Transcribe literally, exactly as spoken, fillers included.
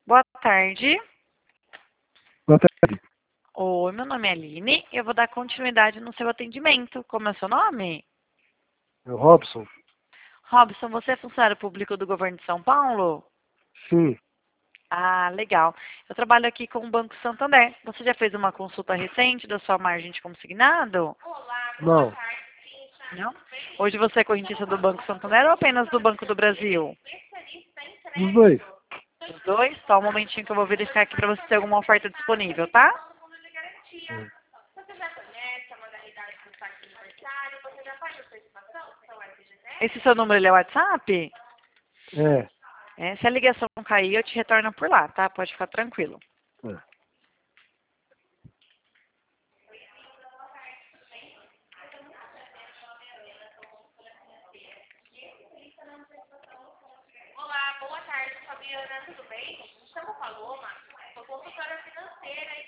Boa tarde. Boa tarde. Oi, meu nome é Aline e eu vou dar continuidade no seu atendimento. Como é o seu nome? É o Robson? Robson, você é funcionário público do governo de São Paulo? Sim. Ah, legal. Eu trabalho aqui com o Banco Santander. Você já fez uma consulta recente da sua margem de consignado? Não. Não? Hoje você é correntista do Banco Santander ou apenas do Banco do Brasil? Os dois. Os dois? Só um momentinho que eu vou verificar aqui para você ter alguma oferta disponível, tá? É. Esse seu número ele é WhatsApp? É. É, se a ligação cair, eu te retorno por lá, tá? Pode ficar tranquilo. É. Olá, boa tarde, Fabiana, tudo bem? Me chamo Paloma.